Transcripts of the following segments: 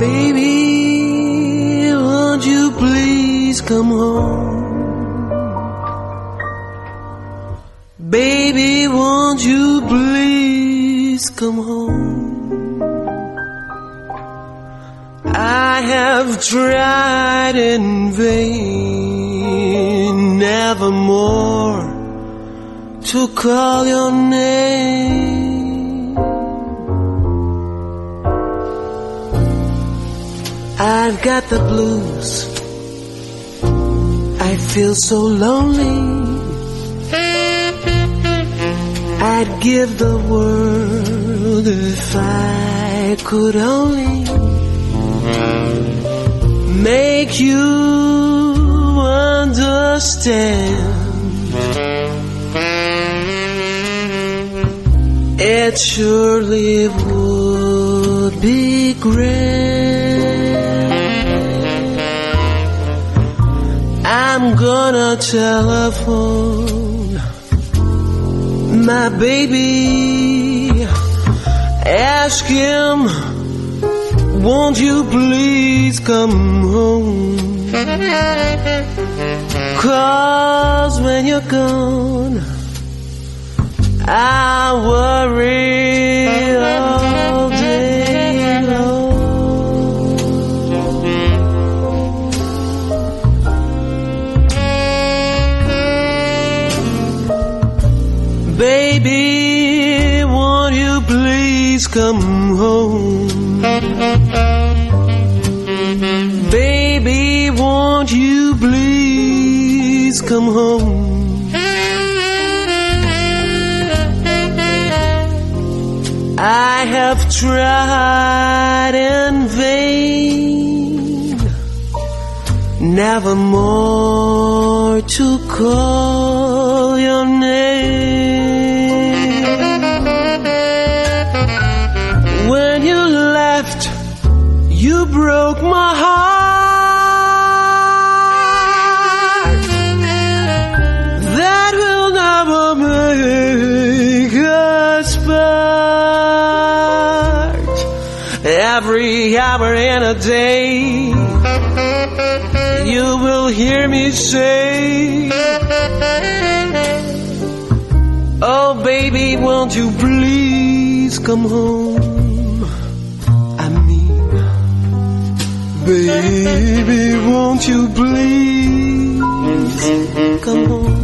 Baby, won't you please come home? Baby, won't you please come home? I have tried in vain, nevermore to call your name. I've got the blues, I feel so lonely. I'd give the world if I could only make you understand. It surely would be grand. I'm gonna telephone my baby, ask him, won't you please come home? 'Cause when you're gone, I worry all day long. Baby, won't you please come home? Baby, won't you please come home? I have tried in vain, nevermore to call your name. When you left, you broke my heart. That will never make us part. Every hour in a day, you will hear me say, oh baby, won't you please come home? I mean, baby, won't you please come home?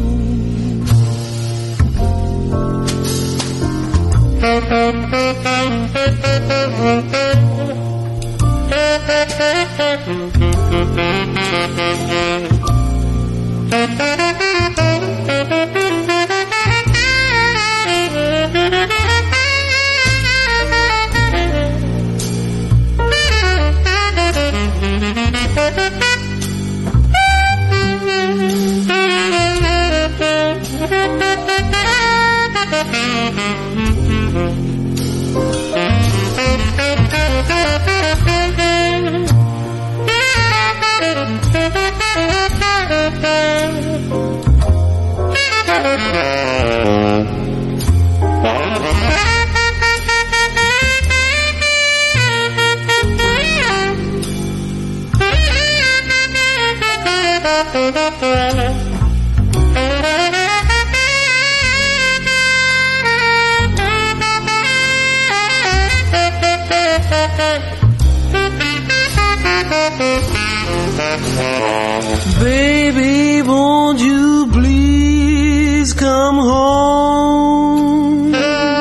Baby, won't you please come home?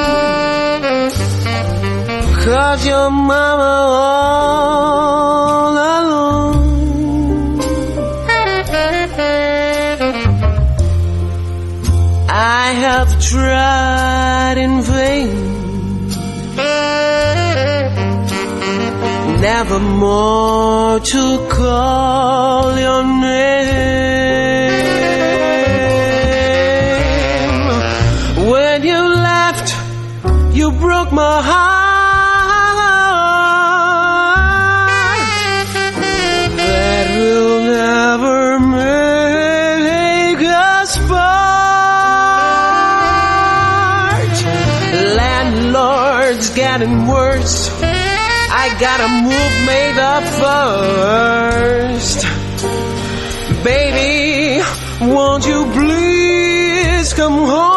'Cause your mama all alone. I have tried in vain, nevermore to call your name. When you left, you broke my heart. That will never make us part. Landlord's getting worse, I got a move made up first. Baby, won't you please come home?